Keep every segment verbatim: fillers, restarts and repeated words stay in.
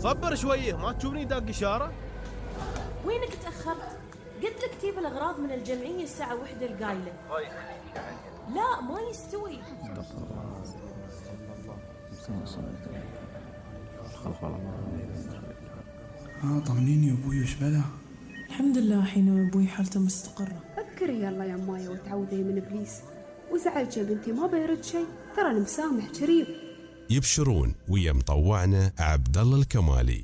صبر شويه، ما تشوفني داق اشاره؟ وينك تاخرت؟ قلت لك تجيب الاغراض من الجمعيه الساعه واحدة القايله. لا ما يستوي. ها طمنيني يا ابوي، وش بلا؟ الحمد لله حين ابوي حالته مستقره. فكري يلا يا مايا وتعوذي من ابليس، وزعلت يا بنتي ما بيرد شيء، ترى المسامح كريم. يبشرون ويا مطوعنا عبد الله الكمالي.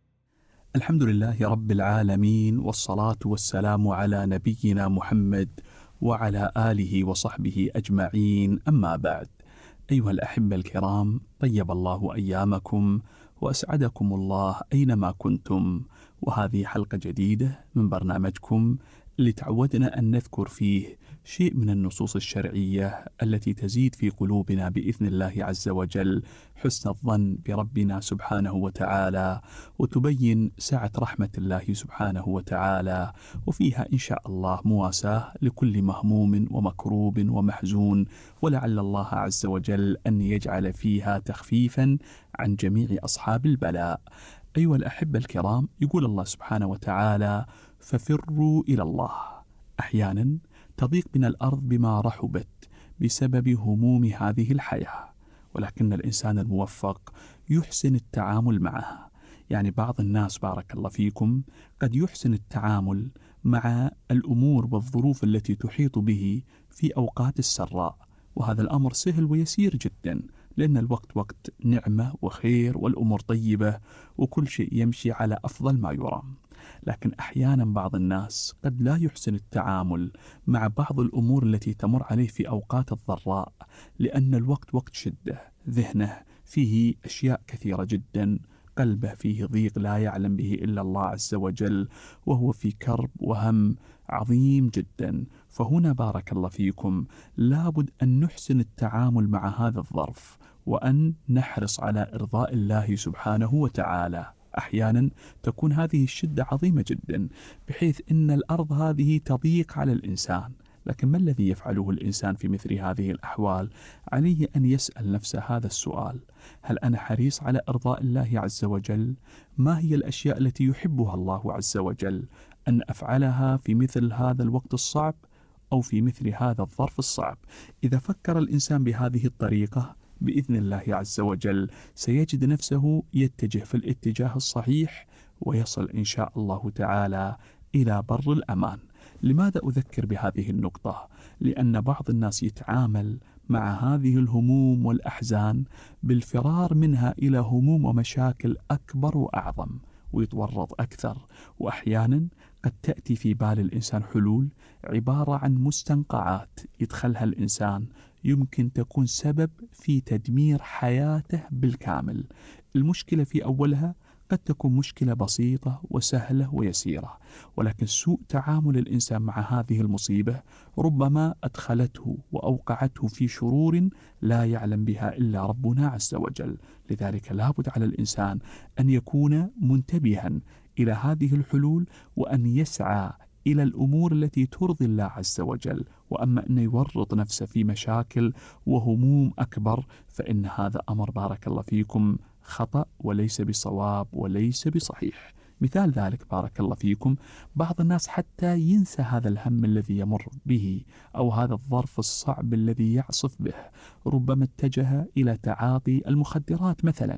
الحمد لله رب العالمين، والصلاة والسلام على نبينا محمد وعلى آله وصحبه أجمعين، أما بعد. أيها الأحبة الكرام، طيب الله أيامكم وأسعدكم الله أينما كنتم، وهذه حلقة جديدة من برنامجكم اللي تعودنا أن نذكر فيه شيء من النصوص الشرعية التي تزيد في قلوبنا بإذن الله عز وجل حسن الظن بربنا سبحانه وتعالى، وتبين سعة رحمة الله سبحانه وتعالى، وفيها إن شاء الله مواساة لكل مهموم ومكروب ومحزون، ولعل الله عز وجل أن يجعل فيها تخفيفا عن جميع أصحاب البلاء. أيها الأحبة الكرام، يقول الله سبحانه وتعالى: ففروا إلى الله. أحيانا تضيق بنا الأرض بما رحبت بسبب هموم هذه الحياة، ولكن الإنسان الموفق يحسن التعامل معها. يعني بعض الناس بارك الله فيكم قد يحسن التعامل مع الأمور والظروف التي تحيط به في أوقات السراء، وهذا الأمر سهل ويسير جدا، لأن الوقت وقت نعمة وخير والأمور طيبة وكل شيء يمشي على أفضل ما يرام. لكن أحيانا بعض الناس قد لا يحسن التعامل مع بعض الأمور التي تمر عليه في أوقات الضراء، لأن الوقت وقت شدة، ذهنه فيه أشياء كثيرة جدا، قلبه فيه ضيق لا يعلم به إلا الله عز وجل، وهو في كرب وهم عظيم جدا. فهنا بارك الله فيكم لابد أن نحسن التعامل مع هذا الظرف، وأن نحرص على إرضاء الله سبحانه وتعالى. أحيانا تكون هذه الشدة عظيمة جدا بحيث أن الأرض هذه تضيق على الإنسان، لكن ما الذي يفعله الإنسان في مثل هذه الأحوال؟ عليه أن يسأل نفسه هذا السؤال: هل أنا حريص على إرضاء الله عز وجل؟ ما هي الأشياء التي يحبها الله عز وجل أن أفعلها في مثل هذا الوقت الصعب أو في مثل هذا الظرف الصعب؟ إذا فكر الإنسان بهذه الطريقة بإذن الله عز وجل سيجد نفسه يتجه في الاتجاه الصحيح، ويصل إن شاء الله تعالى إلى بر الأمان. لماذا أذكر بهذه النقطة؟ لأن بعض الناس يتعامل مع هذه الهموم والأحزان بالفرار منها إلى هموم ومشاكل أكبر وأعظم، ويتورط أكثر. وأحيانا قد تأتي في بال الإنسان حلول عبارة عن مستنقعات يدخلها الإنسان يمكن تكون سبب في تدمير حياته بالكامل. المشكلة في أولها قد تكون مشكلة بسيطة وسهلة ويسيرة، ولكن سوء تعامل الإنسان مع هذه المصيبة ربما أدخلته وأوقعته في شرور لا يعلم بها إلا ربنا عز وجل. لذلك لابد على الإنسان أن يكون منتبها إلى هذه الحلول، وأن يسعى إلى الأمور التي ترضي الله عز وجل. وأما أن يورط نفسه في مشاكل وهموم أكبر فإن هذا أمر بارك الله فيكم خطأ وليس بصواب وليس بصحيح. مثال ذلك بارك الله فيكم بعض الناس حتى ينسى هذا الهم الذي يمر به أو هذا الظرف الصعب الذي يعصف به، ربما اتجه إلى تعاطي المخدرات مثلا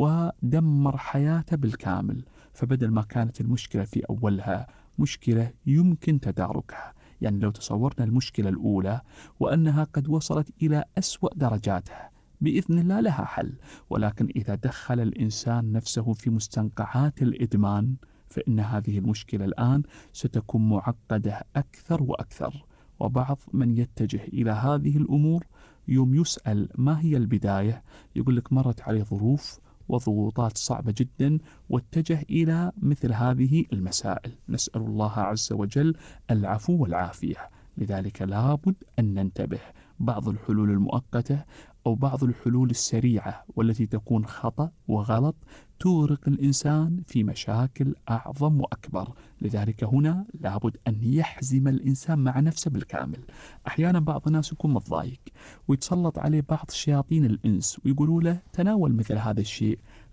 ودمر حياته بالكامل. فبدل ما كانت المشكلة في أولها مشكلة يمكن تداركها، يعني لو تصورنا المشكلة الأولى وأنها قد وصلت إلى أسوأ درجاتها بإذن الله لها حل، ولكن إذا دخل الإنسان نفسه في مستنقعات الإدمان فإن هذه المشكلة الآن ستكون معقدة أكثر وأكثر. وبعض من يتجه إلى هذه الأمور يوم يسأل ما هي البداية يقول لك مرت عليه ظروف وضغوطات صعبة جدا واتجه إلى مثل هذه المسائل. نسأل الله عز وجل العفو والعافية. لذلك لابد أن ننتبه. بعض الحلول المؤقتة أو بعض الحلول السريعة والتي تكون خطأ وغلط تغرق الإنسان في مشاكل أعظم وأكبر. لذلك هنا لابد أن يحزم الإنسان مع نفسه بالكامل. أحيانا بعض الناس يكون متضايق ويتسلط عليه بعض شياطين الإنس ويقولوا له تناول مثل هذا الشيء،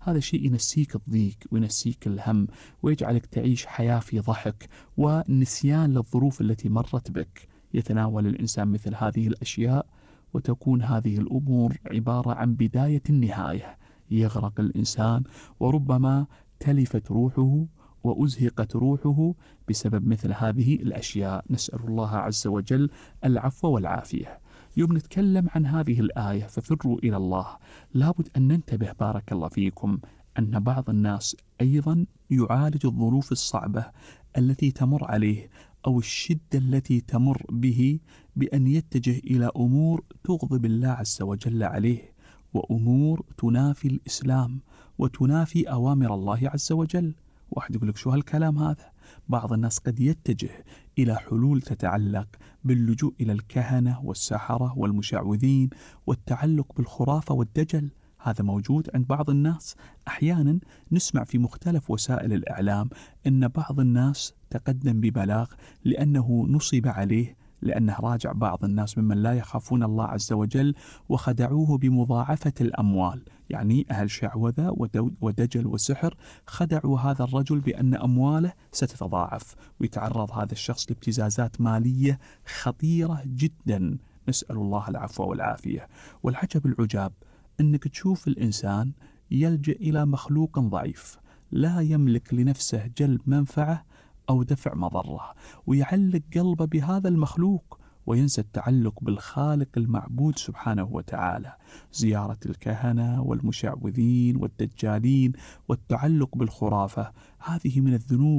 هذا شيء ينسيك الضيق وينسيك الهم ويجعلك تعيش حياة في ضحك ونسيان للظروف التي مرت بك. يتناول الإنسان مثل هذه الأشياء وتكون هذه الأمور عبارة عن بداية النهاية. يغرق الإنسان وربما تلفت روحه وأزهقت روحه بسبب مثل هذه الأشياء. نسأل الله عز وجل العفو والعافية. يوم نتكلم عن هذه الآية ففروا إلى الله، لابد أن ننتبه بارك الله فيكم أن بعض الناس أيضا يعالج الظروف الصعبة التي تمر عليه أو الشدة التي تمر به بأن يتجه إلى أمور تغضب الله عز وجل عليه، وأمور تنافي الإسلام وتنافي أوامر الله عز وجل. واحد يقول لك شو هالكلام هذا؟ بعض الناس قد يتجه إلى حلول تتعلق باللجوء إلى الكهنة والسحرة والمشعوذين والتعلق بالخرافة والدجل. هذا موجود عند بعض الناس. أحيانا نسمع في مختلف وسائل الإعلام أن بعض الناس تقدم ببلاغ لأنه نصب عليه لأنه راجع بعض الناس ممن لا يخافون الله عز وجل وخدعوه بمضاعفة الأموال. يعني أهل شعوذة ودجل وسحر خدعوا هذا الرجل بأن أمواله ستتضاعف، ويتعرض هذا الشخص لابتزازات مالية خطيرة جدا. نسأل الله العفو والعافية. والعجب العجاب أنك تشوف الإنسان يلجأ إلى مخلوق ضعيف لا يملك لنفسه جلب منفعة أو دفع مضرة، ويعلق قلبه بهذا المخلوق وينسى التعلق بالخالق المعبود سبحانه وتعالى. زيارة الكهنة والمشعوذين والدجالين والتعلق بالخرافة، هذه من الذنوب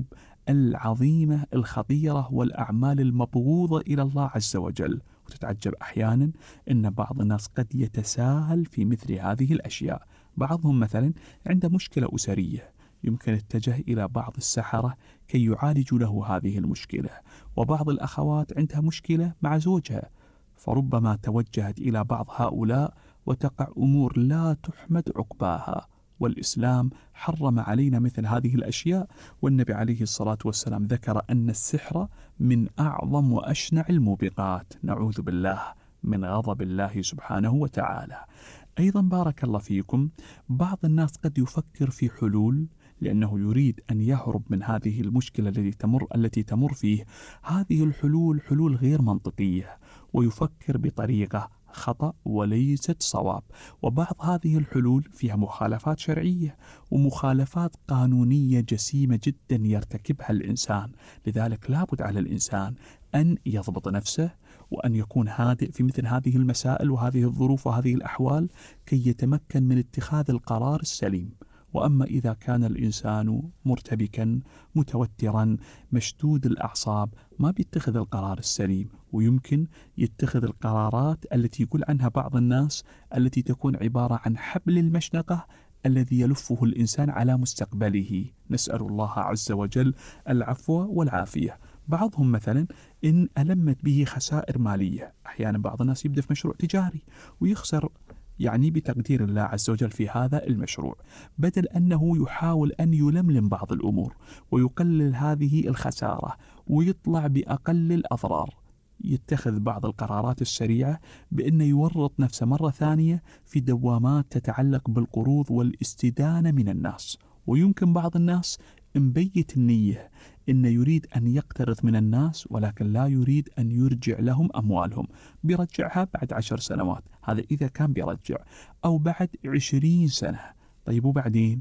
العظيمة الخطيرة والأعمال المبغوضة إلى الله عز وجل. وتتعجب أحيانا أن بعض الناس قد يتساهل في مثل هذه الأشياء. بعضهم مثلا عنده مشكلة أسرية، يمكن اتجه إلى بعض السحرة كي يعالجوا له هذه المشكلة. وبعض الأخوات عندها مشكلة مع زوجها، فربما توجهت إلى بعض هؤلاء وتقع أمور لا تحمد عقباها. والإسلام حرم علينا مثل هذه الأشياء، والنبي عليه الصلاة والسلام ذكر أن السحر من أعظم وأشنع الموبقات. نعوذ بالله من غضب الله سبحانه وتعالى. أيضا بارك الله فيكم، بعض الناس قد يفكر في حلول لأنه يريد أن يهرب من هذه المشكلة التي تمر التي تمر فيه. هذه الحلول حلول غير منطقية، ويفكر بطريقة خطأ وليست صواب. وبعض هذه الحلول فيها مخالفات شرعية ومخالفات قانونية جسيمة جدا يرتكبها الإنسان. لذلك لابد على الإنسان أن يضبط نفسه وأن يكون هادئ في مثل هذه المسائل وهذه الظروف وهذه الأحوال كي يتمكن من اتخاذ القرار السليم. وأما إذا كان الإنسان مرتبكا متوترا مشدود الأعصاب ما بيتخذ القرار السليم، ويمكن يتخذ القرارات التي يقول عنها بعض الناس التي تكون عبارة عن حبل المشنقة الذي يلفه الإنسان على مستقبله. نسأل الله عز وجل العفو والعافية. بعضهم مثلا إن ألمت به خسائر مالية، أحيانا بعض الناس يبدأ في مشروع تجاري ويخسر يعني بتقدير الله عز وجل في هذا المشروع، بدل أنه يحاول أن يلملم بعض الأمور ويقلل هذه الخسارة ويطلع بأقل الأضرار، يتخذ بعض القرارات السريعة بأنه يورط نفسه مرة ثانية في دوامات تتعلق بالقروض والاستدانة من الناس. ويمكن بعض الناس مبيت النية إنه يريد أن يقترض من الناس ولكن لا يريد أن يرجع لهم أموالهم، بيرجعها بعد عشر سنوات، هذا إذا كان بيرجع، أو بعد عشرين سنة. طيب وبعدين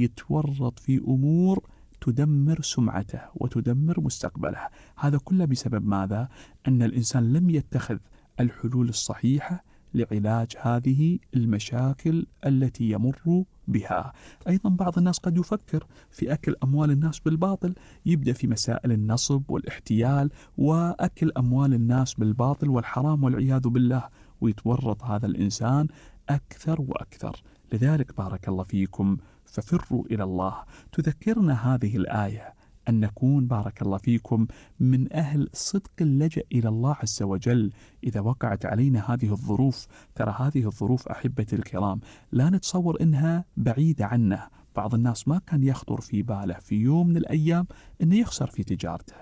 يتورط في أمور تدمر سمعته وتدمر مستقبله. هذا كله بسبب ماذا؟ أن الإنسان لم يتخذ الحلول الصحيحة لعلاج هذه المشاكل التي يمر بها. أيضا بعض الناس قد يفكر في أكل أموال الناس بالباطل، يبدأ في مسائل النصب والاحتيال وأكل أموال الناس بالباطل والحرام والعياذ بالله، ويتورط هذا الإنسان أكثر وأكثر. لذلك بارك الله فيكم ففروا إلى الله. تذكرنا هذه الآية أن نكون بارك الله فيكم من أهل صدق اللجأ إلى الله عز وجل إذا وقعت علينا هذه الظروف. ترى هذه الظروف أحبتي الكرام لا نتصور إنها بعيدة عنا. بعض الناس ما كان يخطر في باله في يوم من الأيام أنه يخسر في تجارته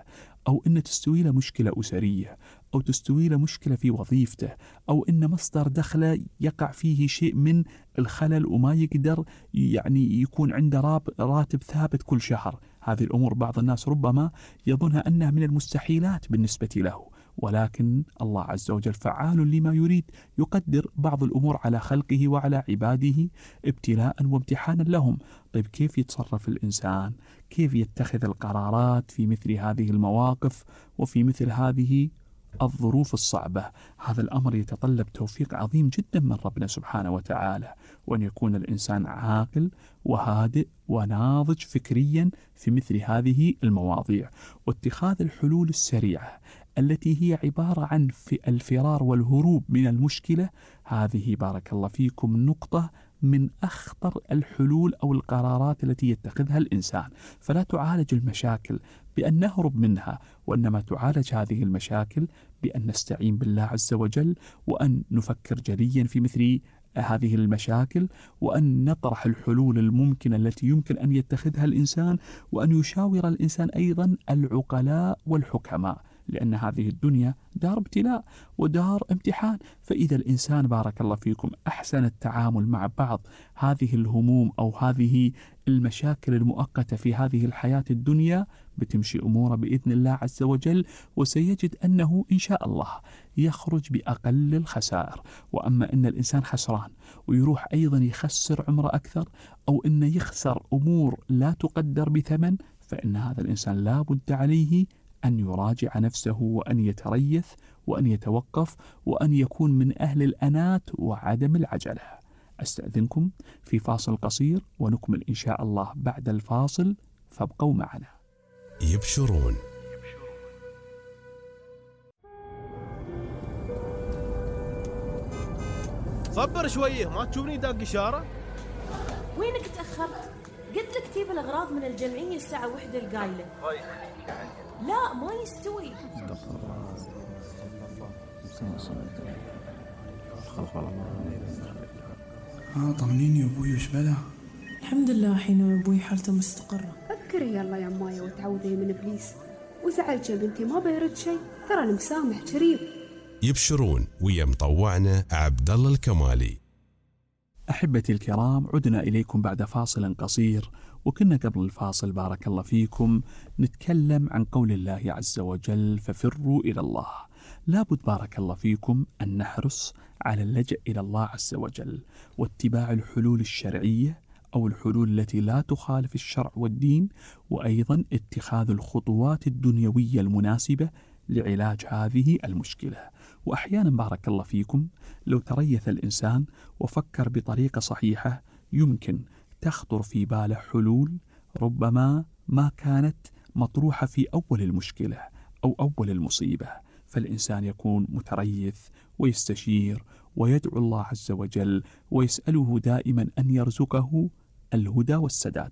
أو أن تستوي له مشكلة أسرية، أو تستوي له مشكلة في وظيفته، أو أن مصدر دخله يقع فيه شيء من الخلل وما يقدر يعني يكون عنده راتب ثابت كل شهر. هذه الأمور بعض الناس ربما يظنها أنها من المستحيلات بالنسبة له، ولكن الله عز وجل فعال لما يريد، يقدر بعض الأمور على خلقه وعلى عباده ابتلاء وامتحانا لهم. طيب كيف يتصرف الإنسان؟ كيف يتخذ القرارات في مثل هذه المواقف وفي مثل هذه الظروف الصعبة؟ هذا الأمر يتطلب توفيق عظيم جدا من ربنا سبحانه وتعالى، وأن يكون الإنسان عاقل وهادئ وناضج فكريا في مثل هذه المواضيع، واتخاذ الحلول السريعة التي هي عبارة عن في الفرار والهروب من المشكلة. هذه بارك الله فيكم نقطة من أخطر الحلول أو القرارات التي يتخذها الإنسان. فلا تعالج المشاكل بأن نهرب منها، وإنما تعالج هذه المشاكل بأن نستعين بالله عز وجل، وأن نفكر جليا في مثل هذه المشاكل، وأن نطرح الحلول الممكنة التي يمكن أن يتخذها الإنسان، وأن يشاور الإنسان أيضا العقلاء والحكماء، لأن هذه الدنيا دار ابتلاء ودار امتحان. فإذا الإنسان بارك الله فيكم أحسن التعامل مع بعض هذه الهموم أو هذه المشاكل المؤقتة في هذه الحياة الدنيا، بتمشي أموره بإذن الله عز وجل، وسيجد أنه إن شاء الله يخرج بأقل الخسائر. وأما أن الإنسان خسران ويروح أيضا يخسر عمره أكثر، أو أنه يخسر أمور لا تقدر بثمن، فإن هذا الإنسان لا بد عليه أن يراجع نفسه، وأن يتريث، وأن يتوقف، وأن يكون من أهل الأنات وعدم العجلة. أستأذنكم في فاصل قصير، ونكمل إن شاء الله بعد الفاصل، فابقوا معنا. يبشرون. صبر شويه، ما تشوفني داق إشارة؟ وينك تأخرت؟ قلت لك تجيب الأغراض من الجمعية الساعة واحدة القايلة. لا ما يستوي. اه طمنيني يا ابوي، وش بلا؟ الحمد لله حين أبوي حالته مستقرة. فكري يلا يا مايا وتعوذي من إبليس، وزعلت يا بنتي ما بيرد شيء، ترى المسامح كريم. يبشرون ويا مطوعنا عبد الله الكمالي. أحبتي الكرام، عدنا إليكم بعد فاصل قصير، وكنا قبل الفاصل بارك الله فيكم نتكلم عن قول الله عز وجل: ففروا إلى الله. لابد بارك الله فيكم أن نحرص على اللجأ إلى الله عز وجل، واتباع الحلول الشرعية أو الحلول التي لا تخالف الشرع والدين، وأيضا اتخاذ الخطوات الدنيوية المناسبة لعلاج هذه المشكلة. وأحيانا بارك الله فيكم لو تريث الإنسان وفكر بطريقة صحيحة، يمكن تخطر في باله حلول ربما ما كانت مطروحة في أول المشكلة أو أول المصيبة. فالإنسان يكون متريث ويستشير ويدعو الله عز وجل ويسأله دائما أن يرزقه الهدى والسداد.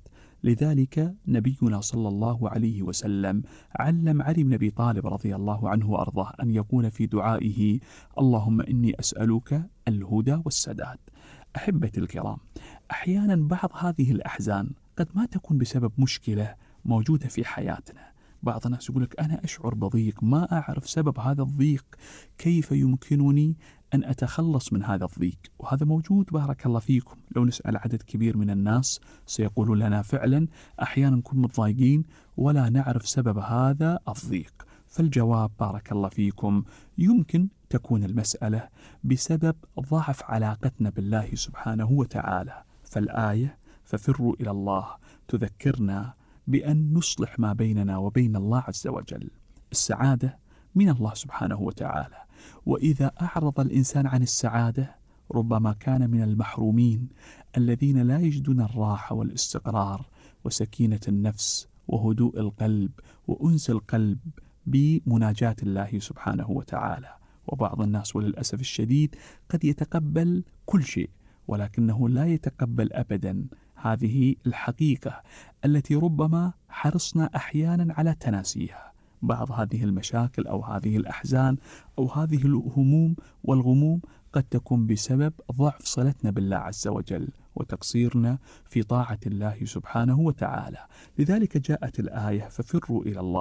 لذلك نبينا صلى الله عليه وسلم علم علي بن أبي طالب رضي الله عنه وأرضاه أن يقول في دعائه: اللهم إني أسألك الهدى والسداد. أحبتي الكرام، أحيانا بعض هذه الأحزان قد ما تكون بسبب مشكلة موجودة في حياتنا. بعض الناس يقول لك: أنا أشعر بضيق، ما أعرف سبب هذا الضيق، كيف يمكنني أن أتخلص من هذا الضيق؟ وهذا موجود بارك الله فيكم. لو نسأل عدد كبير من الناس سيقولون لنا فعلا أحيانا نكون متضايقين ولا نعرف سبب هذا الضيق. فالجواب بارك الله فيكم يمكن تكون المسألة بسبب ضعف علاقتنا بالله سبحانه وتعالى. فالآية ففروا إلى الله تذكرنا بأن نصلح ما بيننا وبين الله عز وجل. السعادة من الله سبحانه وتعالى، وإذا أعرض الإنسان عن السعادة ربما كان من المحرومين الذين لا يجدون الراحة والاستقرار وسكينة النفس وهدوء القلب وأنس القلب بمناجاة الله سبحانه وتعالى. وبعض الناس وللأسف الشديد قد يتقبل كل شيء، ولكنه لا يتقبل أبدا هذه الحقيقة التي ربما حرصنا أحيانا على تناسيها. بعض هذه المشاكل أو هذه الأحزان أو هذه الهموم والغموم قد تكون بسبب ضعف صلتنا بالله عز وجل وتقصيرنا في طاعة الله سبحانه وتعالى. لذلك جاءت الآية ففروا إلى الله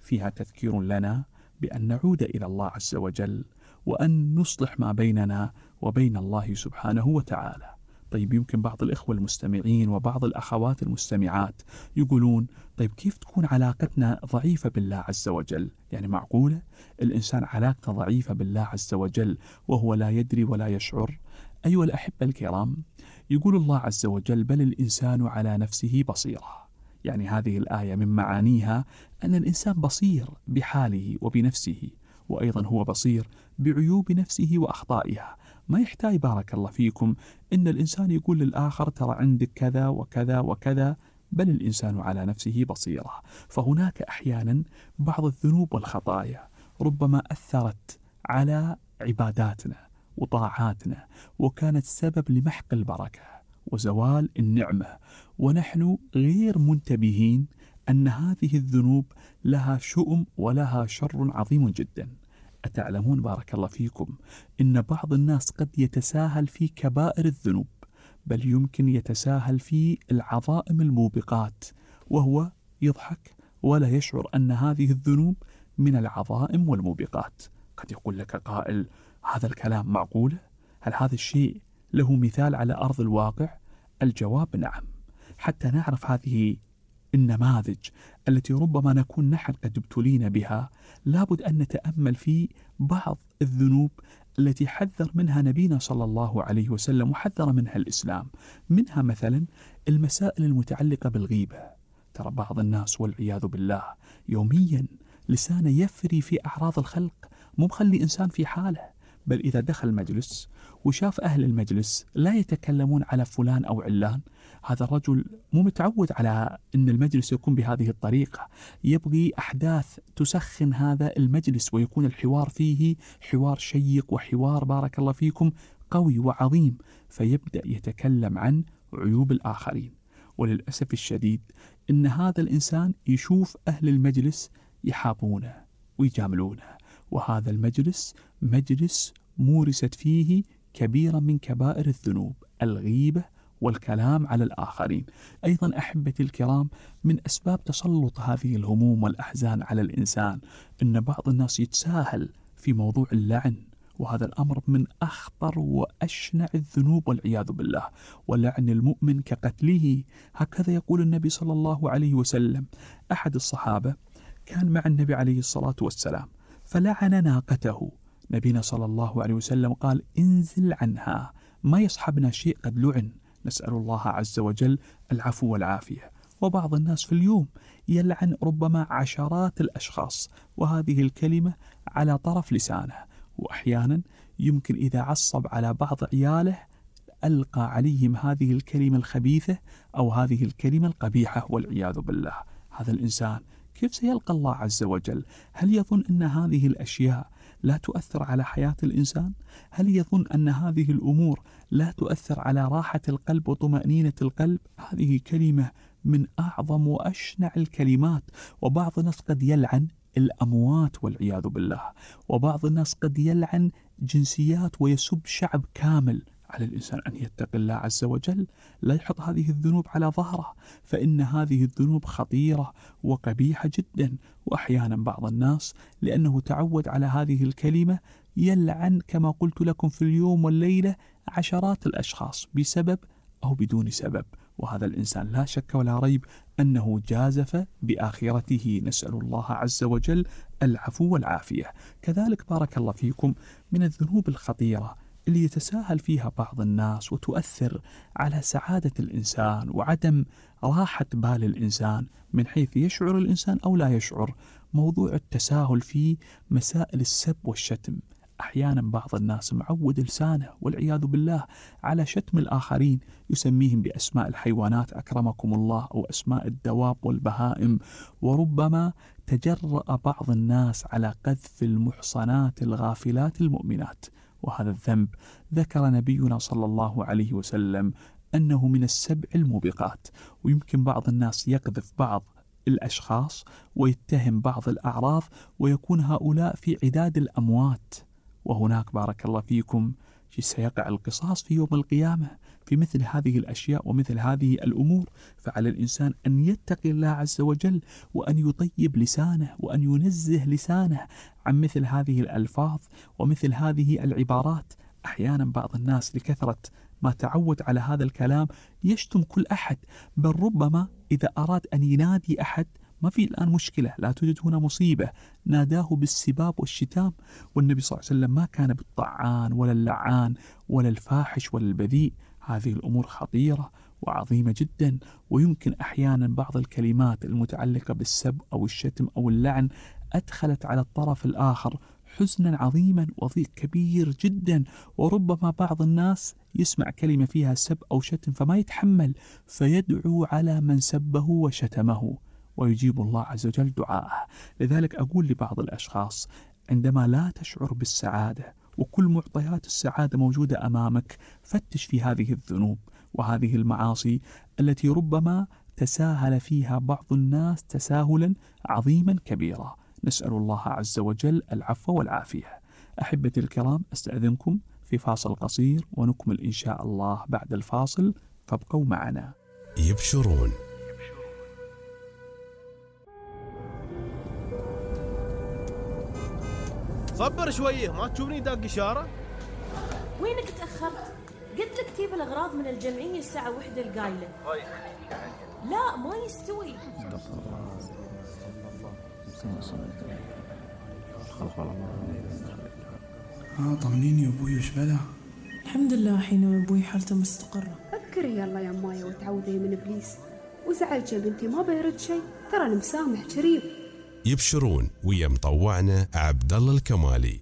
فيها تذكير لنا بأن نعود إلى الله عز وجل وأن نصلح ما بيننا وبين الله سبحانه وتعالى. طيب يمكن بعض الإخوة المستمعين وبعض الأخوات المستمعات يقولون طيب كيف تكون علاقتنا ضعيفة بالله عز وجل؟ يعني معقولة الإنسان علاقته ضعيفة بالله عز وجل وهو لا يدري ولا يشعر؟ أيها الأحبة الكرام، يقول الله عز وجل بل الإنسان على نفسه بصيرة. يعني هذه الآية من معانيها أن الإنسان بصير بحاله وبنفسه، وأيضا هو بصير بعيوب نفسه وأخطائها. ما يحتاج بارك الله فيكم إن الإنسان يقول للآخر ترى عندك كذا وكذا وكذا، بل الإنسان على نفسه بصيرة. فهناك أحيانا بعض الذنوب والخطايا ربما أثرت على عباداتنا وطاعاتنا وكانت سبب لمحق البركة وزوال النعمة، ونحن غير منتبهين أن هذه الذنوب لها شؤم ولها شر عظيم جدا. أتعلمون بارك الله فيكم إن بعض الناس قد يتساهل في كبائر الذنوب، بل يمكن يتساهل في العظائم الموبقات، وهو يضحك ولا يشعر أن هذه الذنوب من العظائم والموبقات. قد يقول لك قائل هذا الكلام معقولة؟ هل هذا الشيء له مثال على أرض الواقع؟ الجواب نعم. حتى نعرف هذه النماذج التي ربما نكون نحن قد ابتلينا بها، لابد أن نتأمل في بعض الذنوب التي حذر منها نبينا صلى الله عليه وسلم وحذر منها الإسلام. منها مثلا المسائل المتعلقة بالغيبة. ترى بعض الناس والعياذ بالله يوميا لسانه يفري في أعراض الخلق، مو مخلي إنسان في حاله، بل إذا دخل مجلس وشاف أهل المجلس لا يتكلمون على فلان أو علان، هذا الرجل مو متعود على أن المجلس يكون بهذه الطريقة، يبغي أحداث تسخن هذا المجلس ويكون الحوار فيه حوار شيق وحوار بارك الله فيكم قوي وعظيم، فيبدأ يتكلم عن عيوب الآخرين. وللأسف الشديد إن هذا الإنسان يشوف أهل المجلس يحابونه ويجاملونه، وهذا المجلس مجلس مورست فيه كبيرة من كبائر الذنوب، الغيبة والكلام على الآخرين. أيضا أحبتي الكرام، من أسباب تسلط هذه الهموم والأحزان على الإنسان أن بعض الناس يتساهل في موضوع اللعن، وهذا الأمر من أخطر وأشنع الذنوب والعياذ بالله، ولعن المؤمن كقتله. هكذا يقول النبي صلى الله عليه وسلم. أحد الصحابة كان مع النبي عليه الصلاة والسلام فلعن ناقته، نبينا صلى الله عليه وسلم قال انزل عنها، ما يصحبنا شيء قد لعن، نسأل الله عز وجل العفو والعافية. وبعض الناس في اليوم يلعن ربما عشرات الأشخاص، وهذه الكلمة على طرف لسانه، وأحيانا يمكن إذا عصب على بعض عياله ألقى عليهم هذه الكلمة الخبيثة أو هذه الكلمة القبيحة والعياذ بالله. هذا الإنسان كيف سيلقى الله عز وجل؟ هل يظن أن هذه الأشياء لا تؤثر على حياة الإنسان؟ هل يظن أن هذه الأمور لا تؤثر على راحة القلب وطمأنينة القلب؟ هذه كلمة من أعظم وأشنع الكلمات. وبعض الناس قد يلعن الأموات والعياذ بالله، وبعض الناس قد يلعن جنسيات ويسب شعب كامل. على الإنسان أن يتقي الله عز وجل، لا يحط هذه الذنوب على ظهره، فإن هذه الذنوب خطيرة وقبيحة جدا. وأحيانا بعض الناس لأنه تعود على هذه الكلمة يلعن كما قلت لكم في اليوم والليلة عشرات الأشخاص بسبب أو بدون سبب، وهذا الإنسان لا شك ولا ريب أنه جازف بآخرته، نسأل الله عز وجل العفو والعافية. كذلك بارك الله فيكم من الذنوب الخطيرة اللي يتساهل فيها بعض الناس وتؤثر على سعادة الإنسان وعدم راحة بال الإنسان من حيث يشعر الإنسان أو لا يشعر، موضوع التساهل في مسائل السب والشتم. أحيانا بعض الناس معود لسانه والعياذ بالله على شتم الآخرين، يسميهم بأسماء الحيوانات أكرمكم الله أو أسماء الدواب والبهائم، وربما تجرأ بعض الناس على قذف المحصنات الغافلات المؤمنات، وهذا الذنب ذكر نبينا صلى الله عليه وسلم أنه من السبع الموبقات. ويمكن بعض الناس يقذف بعض الأشخاص ويتهم بعض الأعراض ويكون هؤلاء في عداد الأموات، وهناك بارك الله فيكم سيقع القصاص في يوم القيامة، في مثل هذه الأشياء ومثل هذه الأمور، فعلى الإنسان أن يتقي الله عز وجل وأن يطيب لسانه وأن ينزه لسانه عن مثل هذه الألفاظ ومثل هذه العبارات. أحيانا بعض الناس لكثرة ما تعود على هذا الكلام يشتم كل أحد، بل ربما إذا أراد أن ينادي أحد ما في الآن مشكلة، لا توجد هنا مصيبة، ناداه بالسباب والشتام. والنبي صلى الله عليه وسلم ما كان بالطعان ولا اللعان ولا الفاحش ولا البذيء. هذه الأمور خطيرة وعظيمة جدا، ويمكن أحيانا بعض الكلمات المتعلقة بالسب أو الشتم أو اللعن أدخلت على الطرف الآخر حزنا عظيما وضيق كبير جدا، وربما بعض الناس يسمع كلمة فيها سب أو شتم فما يتحمل فيدعو على من سبه وشتمه، ويجيب الله عز وجل دعاءه. لذلك أقول لبعض الأشخاص عندما لا تشعر بالسعادة وكل معطيات السعادة موجودة أمامك، فتش في هذه الذنوب وهذه المعاصي التي ربما تساهل فيها بعض الناس تساهلا عظيما كبيرا. نسأل الله عز وجل العفو والعافية. أحبتي الكرام، أستأذنكم في فاصل قصير ونكمل إن شاء الله بعد الفاصل، فابقوا معنا. يبشرون. صبر شويه، ما تشوفني داق إشارة؟ وينك تأخرت؟ قلت لك تجيب الأغراض من الجمعية الساعة واحدة القايلة. لا ما يستوي. اه طمنيني يا ابوي، وش بلا؟ الحمد لله حين أبوي حالته مستقرة. اذكري يلا يا مايا وتعوذي من إبليس، وزعلت يا بنتي ما بيرد شيء، ترى المسامح كريم. يبشرون ويا مطوعنا عبد الله الكمالي.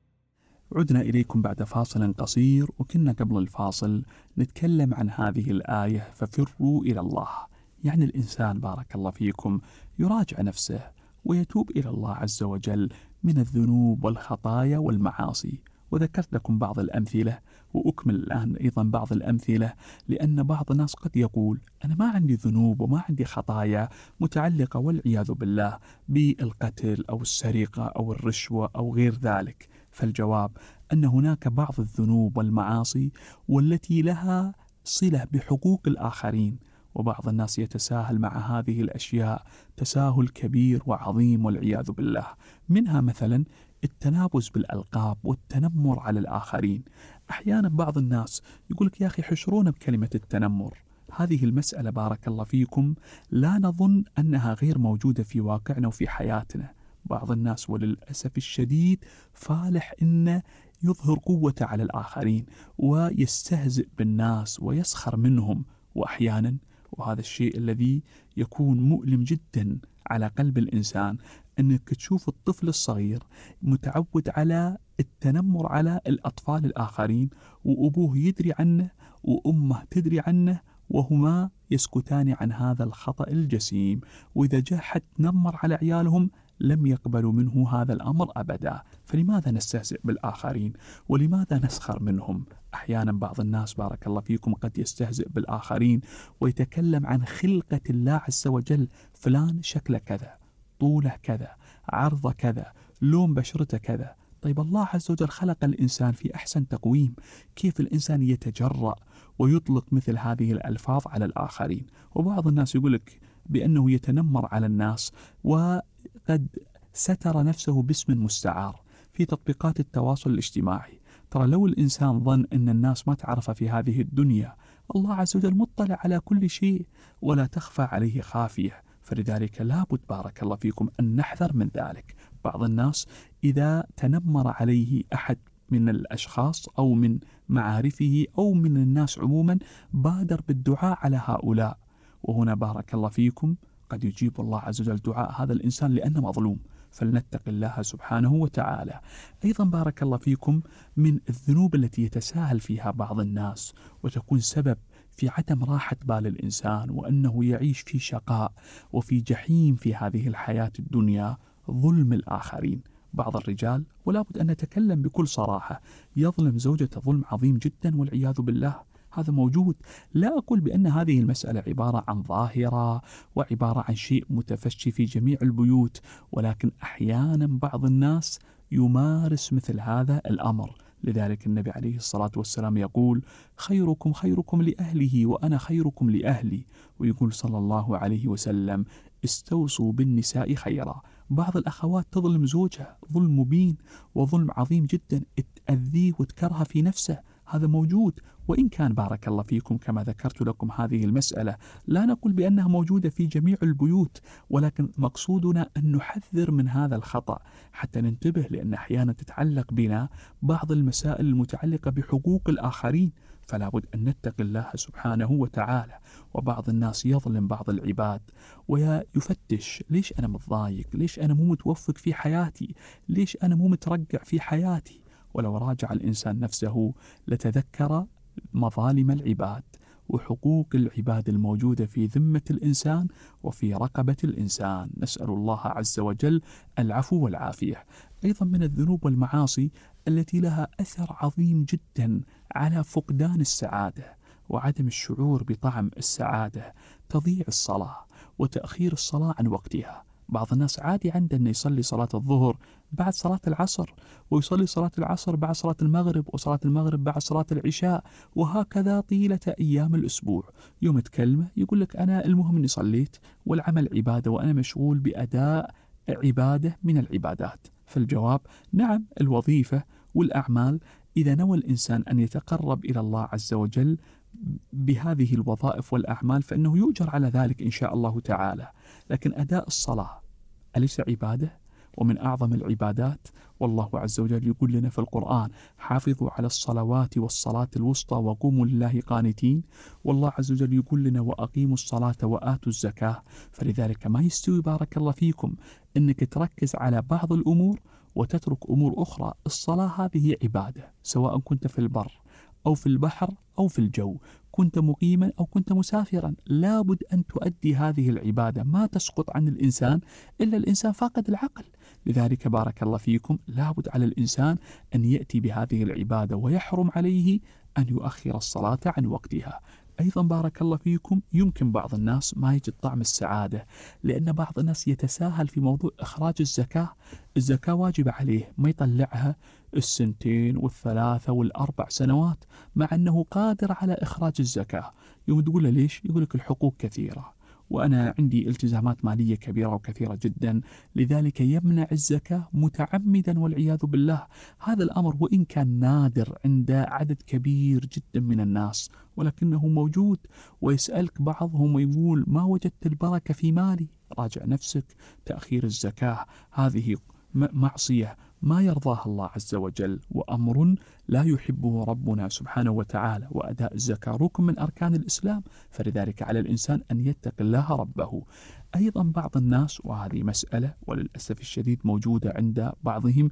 عدنا إليكم بعد فاصل قصير، وكنا قبل الفاصل نتكلم عن هذه الآية ففروا إلى الله. يعني الإنسان بارك الله فيكم يراجع نفسه ويتوب إلى الله عز وجل من الذنوب والخطايا والمعاصي. وذكرت لكم بعض الأمثلة وأكمل الآن أيضا بعض الأمثلة، لأن بعض الناس قد يقول أنا ما عندي ذنوب وما عندي خطايا متعلقة والعياذ بالله بالقتل أو السرقة أو الرشوة أو غير ذلك. فالجواب أن هناك بعض الذنوب والمعاصي والتي لها صلة بحقوق الآخرين، وبعض الناس يتساهل مع هذه الأشياء تساهل كبير وعظيم والعياذ بالله. منها مثلا التنابز بالألقاب والتنمر على الآخرين. أحيانا بعض الناس يقولك يا أخي حشرونا بكلمة التنمر. هذه المسألة بارك الله فيكم لا نظن أنها غير موجودة في واقعنا وفي حياتنا. بعض الناس وللأسف الشديد فالح إنه يظهر قوته على الآخرين ويستهزئ بالناس ويسخر منهم. وأحيانا، وهذا الشيء الذي يكون مؤلم جدا على قلب الإنسان، أنك تشوف الطفل الصغير متعود على التنمر على الأطفال الآخرين، وأبوه يدري عنه وأمه تدري عنه وهما يسكتان عن هذا الخطأ الجسيم، وإذا جاء حد نمر على عيالهم لم يقبلوا منه هذا الأمر أبدا. فلماذا نستهزئ بالآخرين ولماذا نسخر منهم؟ أحيانا بعض الناس بارك الله فيكم قد يستهزئ بالآخرين ويتكلم عن خلقة الله عز وجل، فلان شكله كذا، طوله كذا، عرضه كذا، لون بشرته كذا. طيب الله عز وجل خلق الإنسان في أحسن تقويم، كيف الإنسان يتجرأ ويطلق مثل هذه الألفاظ على الآخرين؟ وبعض الناس يقولك بأنه يتنمر على الناس وقد ستر نفسه باسم مستعار في تطبيقات التواصل الاجتماعي. ترى لو الإنسان ظن أن الناس ما تعرف في هذه الدنيا، الله عز وجل مطلع على كل شيء ولا تخفى عليه خافية. فلذلك لابد بارك الله فيكم أن نحذر من ذلك. بعض الناس إذا تنمر عليه أحد من الأشخاص أو من معارفه أو من الناس عموما بادر بالدعاء على هؤلاء، وهنا بارك الله فيكم قد يجيب الله عز وجل دعاء هذا الإنسان لأنه مظلوم. فلنتق الله سبحانه وتعالى. أيضا بارك الله فيكم من الذنوب التي يتساهل فيها بعض الناس وتكون سبب في عدم راحة بال الإنسان وأنه يعيش في شقاء وفي جحيم في هذه الحياة الدنيا، ظلم الآخرين. بعض الرجال، ولا بد أن نتكلم بكل صراحة، يظلم زوجته ظلم عظيم جدا والعياذ بالله. هذا موجود. لا أقول بأن هذه المسألة عبارة عن ظاهرة وعبارة عن شيء متفشي في جميع البيوت، ولكن أحيانا بعض الناس يمارس مثل هذا الأمر. لذلك النبي عليه الصلاة والسلام يقول: خيركم خيركم لأهله وأنا خيركم لأهلي. ويقول صلى الله عليه وسلم: استوصوا بالنساء خيرا. بعض الأخوات تظلم زوجها ظلم مبين وظلم عظيم جدا، تأذيه وتكرهه في نفسه، هذا موجود. وإن كان بارك الله فيكم كما ذكرت لكم هذه المسألة لا نقول بأنها موجودة في جميع البيوت، ولكن مقصودنا أن نحذر من هذا الخطأ حتى ننتبه، لأن أحيانا تتعلق بنا بعض المسائل المتعلقة بحقوق الآخرين، فلا بد أن نتقي الله سبحانه وتعالى. وبعض الناس يظلم بعض العباد ويفتش: ليش أنا متضايق؟ ليش أنا مو متوفق في حياتي؟ ليش أنا مو مترقع في حياتي؟ ولو راجع الإنسان نفسه لتذكر مظالم العباد وحقوق العباد الموجودة في ذمة الإنسان وفي رقبة الإنسان. نسأل الله عز وجل العفو والعافية. أيضا من الذنوب والمعاصي التي لها أثر عظيم جدا على فقدان السعادة وعدم الشعور بطعم السعادة تضييع الصلاة وتأخير الصلاة عن وقتها. بعض الناس عادي عنده أن يصلي صلاة الظهر بعد صلاة العصر، ويصلي صلاة العصر بعد صلاة المغرب، وصلاة المغرب بعد صلاة العشاء، وهكذا طيلة أيام الأسبوع. يوم تكلمه يقول لك: أنا المهم أني صليت والعمل عبادة وأنا مشغول بأداء عبادة من العبادات. فالجواب: نعم، الوظيفة والأعمال إذا نوى الإنسان أن يتقرب إلى الله عز وجل بهذه الوظائف والأعمال فإنه يؤجر على ذلك إن شاء الله تعالى. لكن أداء الصلاة أليس عبادة؟ ومن أعظم العبادات، والله عز وجل يقول لنا في القرآن: حافظوا على الصلوات والصلاة الوسطى وقوموا لله قانتين. والله عز وجل يقول لنا: وأقيموا الصلاة وآتوا الزكاة. فلذلك ما يستوي بارك الله فيكم أنك تركز على بعض الأمور وتترك أمور أخرى. الصلاة هذه عبادة، سواء كنت في البر أو في البحر أو في الجو، كنت مقيما أو كنت مسافرا، لابد أن تؤدي هذه العبادة، ما تسقط عن الإنسان إلا الإنسان فاقد العقل. لذلك بارك الله فيكم لابد على الإنسان أن يأتي بهذه العبادة، ويحرم عليه أن يؤخر الصلاة عن وقتها. أيضا بارك الله فيكم يمكن بعض الناس ما يجد طعم السعادة، لأن بعض الناس يتساهل في موضوع إخراج الزكاة. الزكاة واجبة عليه، ما يطلعها السنتين والثلاثة والأربع سنوات، مع أنه قادر على إخراج الزكاة. يوم تقول له ليش؟ يقول لك الحقوق كثيرة وأنا عندي التزامات مالية كبيرة وكثيرة جدا، لذلك يمنع الزكاة متعمدا والعياذ بالله. هذا الأمر وإن كان نادر عند عدد كبير جدا من الناس، ولكنه موجود. ويسألك بعضهم ويقول: ما وجدت البركة في مالي؟ راجع نفسك. تأخير الزكاة هذه معصية ما يرضاها الله عز وجل، وأمر لا يحبه ربنا سبحانه وتعالى. وأداء الزكاة ركن من أركان الإسلام، فلذلك على الإنسان أن يتقي الله ربه. أيضا بعض الناس، وهذه مسألة وللأسف الشديد موجودة عند بعضهم،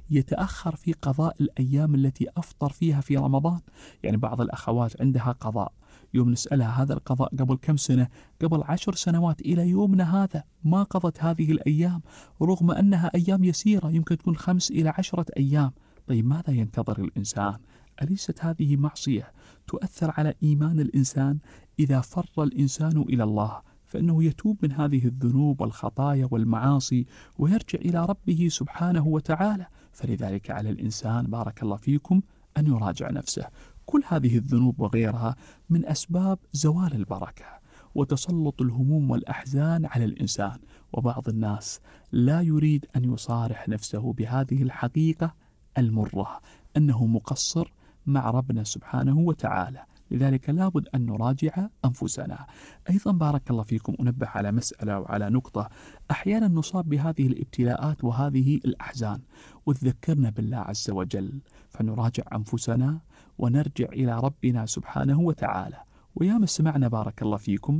يتأخر في قضاء الأيام التي أفطر فيها في رمضان. يعني بعض الأخوات عندها قضاء، يوم نسألها هذا القضاء قبل كم سنة؟ قبل عشر سنوات إلى يومنا هذا ما قضت هذه الأيام، رغم أنها أيام يسيرة، يمكن تكون خمس إلى عشرة أيام. طيب ماذا ينتظر الإنسان؟ أليست هذه معصية تؤثر على إيمان الإنسان؟ إذا فر الإنسان إلى الله فإنه يتوب من هذه الذنوب والخطايا والمعاصي ويرجع إلى ربه سبحانه وتعالى. فلذلك على الإنسان بارك الله فيكم أن يراجع نفسه. كل هذه الذنوب وغيرها من أسباب زوال البركة وتسلط الهموم والأحزان على الإنسان. وبعض الناس لا يريد أن يصارح نفسه بهذه الحقيقة المرة، أنه مقصر مع ربنا سبحانه وتعالى. لذلك لابد أن نراجع أنفسنا. أيضا بارك الله فيكم أنبه على مسألة وعلى نقطة: أحيانا نصاب بهذه الابتلاءات وهذه الأحزان وتذكرنا بالله عز وجل، فنراجع أنفسنا ونرجع إلى ربنا سبحانه وتعالى. وياما سمعنا بارك الله فيكم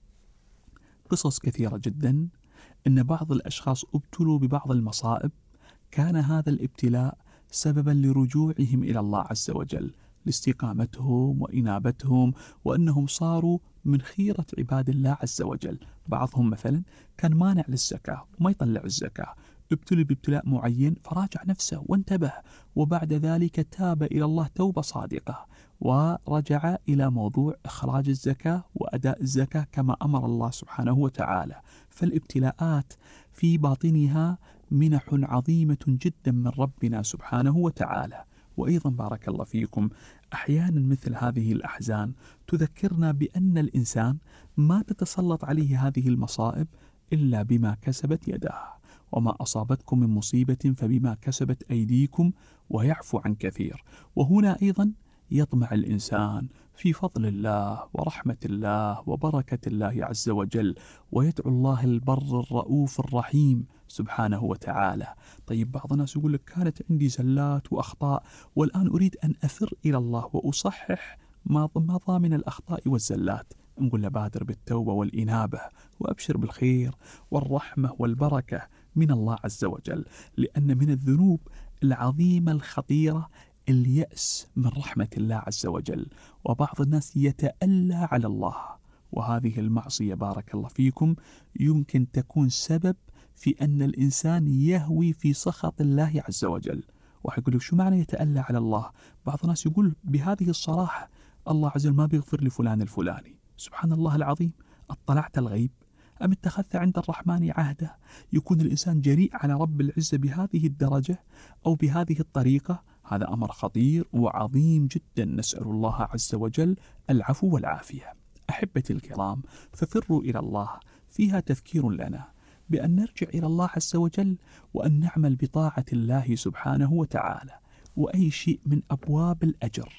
قصص كثيرة جدا أن بعض الأشخاص ابتلوا ببعض المصائب، كان هذا الابتلاء سببا لرجوعهم إلى الله عز وجل، لاستقامتهم وإنابتهم، وأنهم صاروا من خيرة عباد الله عز وجل. بعضهم مثلا كان مانع للزكاة وما يطلع الزكاة، ابتلي بابتلاء معين فراجع نفسه وانتبه، وبعد ذلك تاب إلى الله توبة صادقة ورجع إلى موضوع إخراج الزكاة وأداء الزكاة كما أمر الله سبحانه وتعالى. فالابتلاءات في باطنها منح عظيمة جدا من ربنا سبحانه وتعالى. وأيضا بارك الله فيكم أحيانا مثل هذه الأحزان تذكرنا بأن الإنسان ما تتسلط عليه هذه المصائب إلا بما كسبت يداه، وما أصابتكم من مصيبة فبما كسبت أيديكم ويعفو عن كثير. وهنا أيضا يطمع الإنسان في فضل الله ورحمة الله وبركة الله عز وجل، ويدعو الله البر الرؤوف الرحيم سبحانه وتعالى. طيب بعض الناس يقول لك كانت عندي زلات وأخطاء والآن أريد أن أفر إلى الله وأصحح ما مضى من الأخطاء والزلات. نقول له بادر بالتوبة والإنابة وأبشر بالخير والرحمة والبركة من الله عز وجل، لأن من الذنوب العظيمة الخطيرة اليأس من رحمة الله عز وجل. وبعض الناس يتألى على الله، وهذه المعصية بارك الله فيكم يمكن تكون سبب في أن الإنسان يهوي في سخط الله عز وجل. وحيقول لك شو معنى يتألى على الله؟ بعض الناس يقول بهذه الصراحة الله عز وجل ما بيغفر لفلان الفلاني. سبحان الله العظيم، اطلعت الغيب أم اتخذت عند الرحمن عهدا؟ يكون الإنسان جريء على رب العزة بهذه الدرجة أو بهذه الطريقة؟ هذا أمر خطير وعظيم جدا، نسأل الله عز وجل العفو والعافية. أحبتي الكرام، ففروا إلى الله فيها تذكير لنا بأن نرجع إلى الله عز وجل وأن نعمل بطاعة الله سبحانه وتعالى. وأي شيء من أبواب الأجر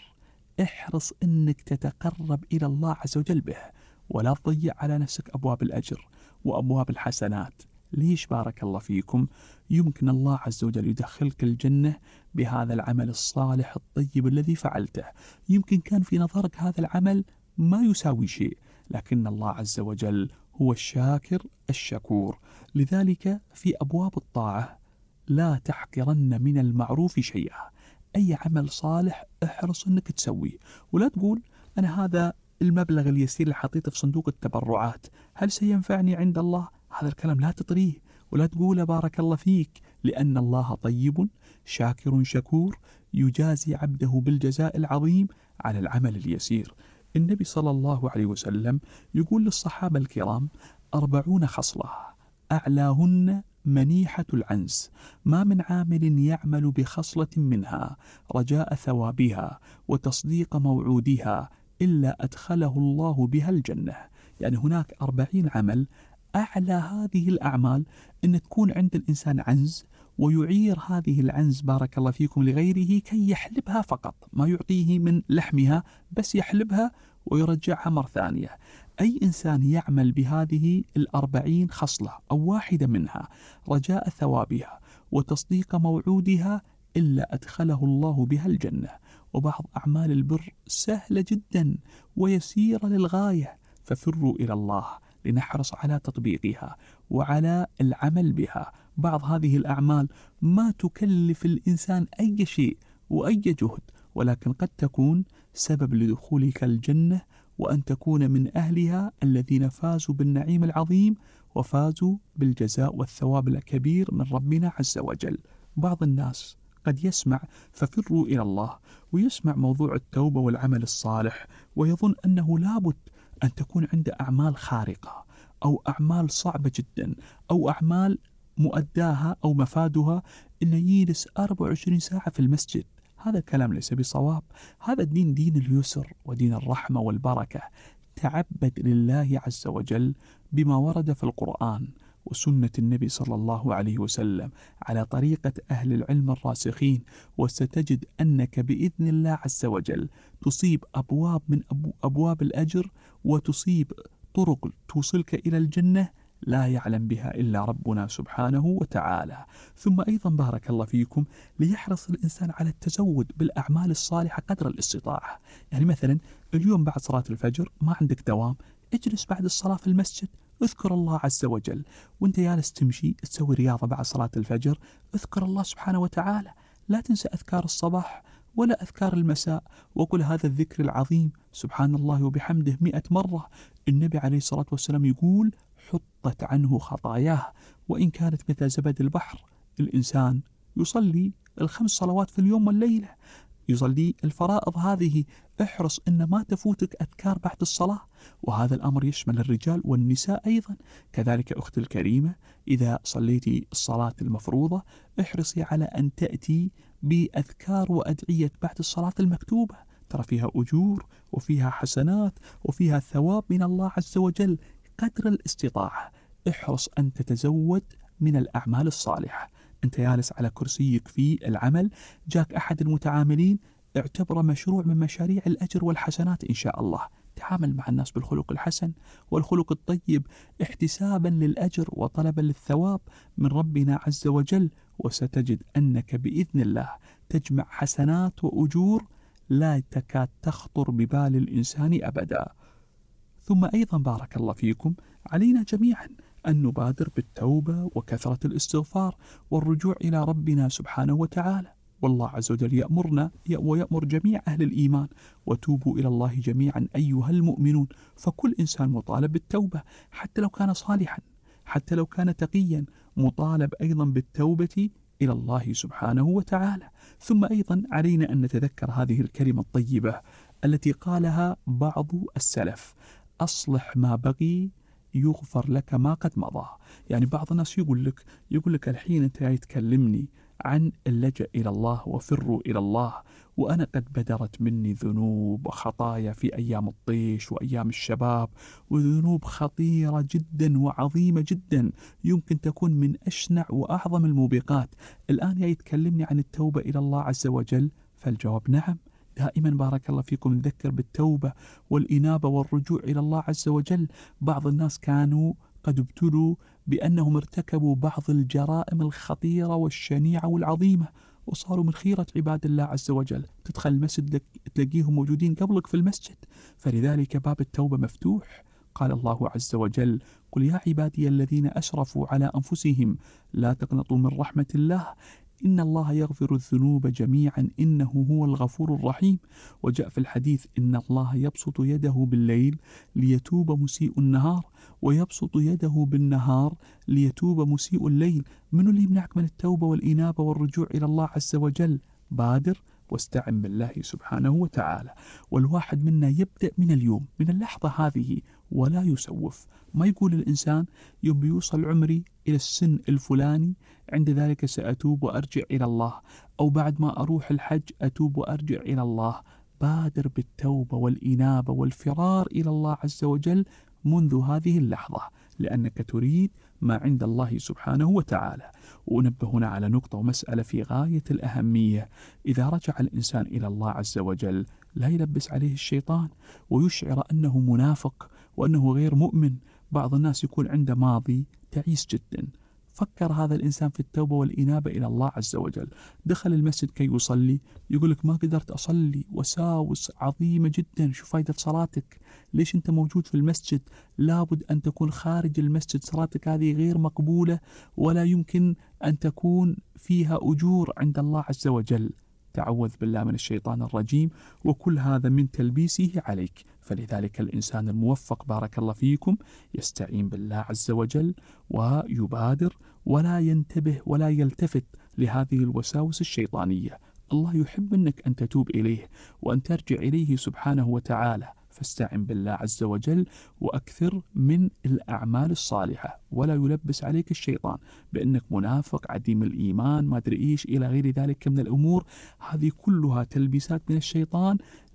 احرص أنك تتقرب إلى الله عز وجل به، ولا تضيع على نفسك أبواب الأجر وأبواب الحسنات. ليش بارك الله فيكم؟ يمكن الله عز وجل يدخلك الجنة بهذا العمل الصالح الطيب الذي فعلته. يمكن كان في نظرك هذا العمل ما يساوي شيء، لكن الله عز وجل هو الشاكر الشكور. لذلك في أبواب الطاعة لا تحقرن من المعروف شيئا. أي عمل صالح احرص أنك تسويه، ولا تقول أنا هذا المبلغ اليسير اللي حطيته في صندوق التبرعات هل سينفعني عند الله؟ هذا الكلام لا تطريه ولا تقول بارك الله فيك، لأن الله طيب شاكر شكور يجازي عبده بالجزاء العظيم على العمل اليسير. النبي صلى الله عليه وسلم يقول للصحابة الكرام أربعون خصلة أعلاهن منيحة العنز، ما من عامل يعمل بخصلة منها رجاء ثوابها وتصديق موعودها إلا أدخله الله بها الجنة. يعني هناك أربعين عمل أعلى هذه الأعمال أن تكون عند الإنسان عنز ويعير هذه العنز بارك الله فيكم لغيره كي يحلبها فقط، ما يعطيه من لحمها بس يحلبها ويرجعها مرة ثانية. أي إنسان يعمل بهذه الأربعين خصلة أو واحدة منها رجاء ثوابها وتصديق موعودها إلا أدخله الله بها الجنة. وبعض أعمال البر سهلة جدا ويسيرة للغاية، ففروا إلى الله لنحرص على تطبيقها وعلى العمل بها. بعض هذه الأعمال ما تكلف الإنسان أي شيء وأي جهد، ولكن قد تكون سبب لدخولك الجنة وأن تكون من أهلها الذين فازوا بالنعيم العظيم وفازوا بالجزاء والثواب الكبير من ربنا عز وجل. بعض الناس قد يسمع ففروا إلى الله ويسمع موضوع التوبة والعمل الصالح ويظن أنه لابد أن تكون عنده أعمال خارقة أو أعمال صعبة جدا أو أعمال مؤداها أو مفادها أن يجلس أربع وعشرين ساعة في المسجد. هذا الكلام ليس بصواب. هذا الدين دين اليسر ودين الرحمة والبركة. تعبد لله عز وجل بما ورد في القرآن وسنة النبي صلى الله عليه وسلم على طريقة أهل العلم الراسخين، وستجد أنك بإذن الله عز وجل تصيب أبواب من أبواب الأجر وتصيب طرق توصلك إلى الجنة لا يعلم بها إلا ربنا سبحانه وتعالى. ثم أيضا بارك الله فيكم ليحرص الإنسان على التزود بالأعمال الصالحة قدر الاستطاعة. يعني مثلا اليوم بعد صلاة الفجر ما عندك دوام، اجلس بعد الصلاة في المسجد اذكر الله عز وجل، وانت جالس تمشي تسوي رياضة بعد صلاة الفجر اذكر الله سبحانه وتعالى. لا تنسى أذكار الصباح ولا أذكار المساء، وقل هذا الذكر العظيم سبحان الله وبحمده مئة مرة. النبي عليه الصلاة والسلام يقول حطت عنه خطاياه وإن كانت مثل زبد البحر. الإنسان يصلي الخمس صلوات في اليوم والليلة، يصلي الفرائض هذه، احرص أن ما تفوتك أذكار بعد الصلاة، وهذا الأمر يشمل الرجال والنساء أيضا. كذلك أختي الكريمة إذا صليتي الصلاة المفروضة احرصي على أن تأتي بأذكار وأدعية بعد الصلاة المكتوبة، ترى فيها أجور وفيها حسنات وفيها ثواب من الله عز وجل قدر الاستطاعة. احرص أن تتزود من الأعمال الصالحة. أنت جالس على كرسيك في العمل، جاك أحد المتعاملين، اعتبره مشروع من مشاريع الأجر والحسنات إن شاء الله. تعامل مع الناس بالخلق الحسن والخلق الطيب احتسابا للأجر وطلبا للثواب من ربنا عز وجل، وستجد أنك بإذن الله تجمع حسنات وأجور لا تكاد تخطر ببال الإنسان أبدا. ثم أيضا بارك الله فيكم علينا جميعا أن نبادر بالتوبة وكثرة الاستغفار والرجوع إلى ربنا سبحانه وتعالى. والله عز وجل يأمرنا ويأمر جميع أهل الإيمان: وتوبوا إلى الله جميعا أيها المؤمنون. فكل إنسان مطالب بالتوبة، حتى لو كان صالحا، حتى لو كان تقيا، مطالب أيضا بالتوبة إلى الله سبحانه وتعالى. ثم أيضا علينا أن نتذكر هذه الكلمة الطيبة التي قالها بعض السلف: أصلح ما بقي يغفر لك ما قد مضى. يعني بعض الناس يقول لك يقول لك الحين أنت تكلمني عن اللجأ إلى الله وفروا إلى الله، وأنا قد بدرت مني ذنوب وخطايا في أيام الطيش وأيام الشباب، وذنوب خطيرة جدا وعظيمة جدا يمكن تكون من أشنع وأعظم الموبقات. الآن يتكلمني عن التوبة إلى الله عز وجل؟ فالجواب نعم. دائما بارك الله فيكم نذكر بالتوبة والإنابة والرجوع إلى الله عز وجل. بعض الناس كانوا قد ابتلوا بأنهم ارتكبوا بعض الجرائم الخطيرة والشنيعة والعظيمة، وصاروا من خيرة عباد الله عز وجل. تدخل المسجد تلاقيهم موجودين قبلك في المسجد. فلذلك باب التوبة مفتوح. قال الله عز وجل: قل يا عبادي الذين أسرفوا على أنفسهم لا تقنطوا من رحمة الله إن الله يغفر الذنوب جميعا إنه هو الغفور الرحيم. وجاء في الحديث: إن الله يبسط يده بالليل ليتوب مسيء النهار، ويبسط يده بالنهار ليتوب مسيء الليل. من اللي يمنعك من التوبة والإنابة والرجوع إلى الله عز وجل؟ بادر واستعن بالله سبحانه وتعالى. والواحد منا يبدأ من اليوم، من اللحظة هذه، ولا يسوف. ما يقول الإنسان يوم بيوصل عمري إلى السن الفلاني عند ذلك سأتوب وأرجع إلى الله، أو بعد ما أروح الحج أتوب وأرجع إلى الله. بادر بالتوبة والإنابة والفرار إلى الله عز وجل منذ هذه اللحظة، لأنك تريد ما عند الله سبحانه وتعالى. ونبه هنا على نقطة ومسألة في غاية الأهمية: إذا رجع الإنسان إلى الله عز وجل لا يلبس عليه الشيطان ويشعر أنه منافق وأنه غير مؤمن. بعض الناس يكون عنده ماضي تعيس جدا. فكر هذا الإنسان في التوبة والإنابة إلى الله عز وجل. دخل المسجد كي يصلي، يقول لك ما قدرت أصلي، وساوس عظيمة جدا. شو فايدة صلاتك؟ ليش أنت موجود في المسجد؟ لابد أن تكون خارج المسجد. صلاتك هذه غير مقبولة ولا يمكن أن تكون فيها أجور عند الله عز وجل. تعوذ بالله من الشيطان الرجيم، وكل هذا من تلبيسه عليك. فلذلك الإنسان الموفق بارك الله فيكم يستعين بالله عز وجل ويبادر ولا ينتبه ولا يلتفت لهذه الوساوس الشيطانية. الله يحب منك أن تتوب إليه وأن ترجع إليه سبحانه وتعالى. فاستعن بالله عز وجل وأكثر من الأعمال الصالحة، ولا يلبس عليك الشيطان بأنك منافق عديم الإيمان ما أدري إيش إلى غير ذلك من الأمور. هذه كلها تلبيسات من الشيطان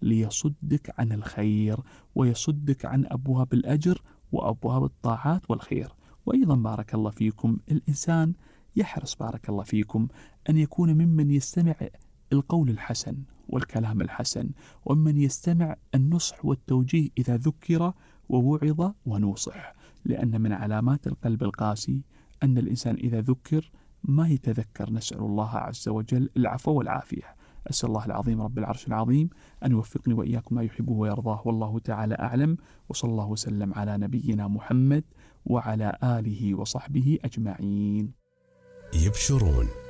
ليصدك عن الخير ويصدك عن أبواب الأجر وأبواب الطاعات والخير. وأيضا بارك الله فيكم الإنسان يحرص بارك الله فيكم أن يكون ممن يستمع القول الحسن والكلام الحسن، ومن يستمع النصح والتوجيه إذا ذكر ووعظ ونوصح. لأن من علامات القلب القاسي أن الإنسان إذا ذكر ما يتذكر. نسأل الله عز وجل العفو والعافية. أسأل الله العظيم رب العرش العظيم أن يوفقني وإياكم ما يحبه ويرضاه، والله تعالى أعلم. وصلى الله وسلم على نبينا محمد وعلى آله وصحبه أجمعين. يبشرون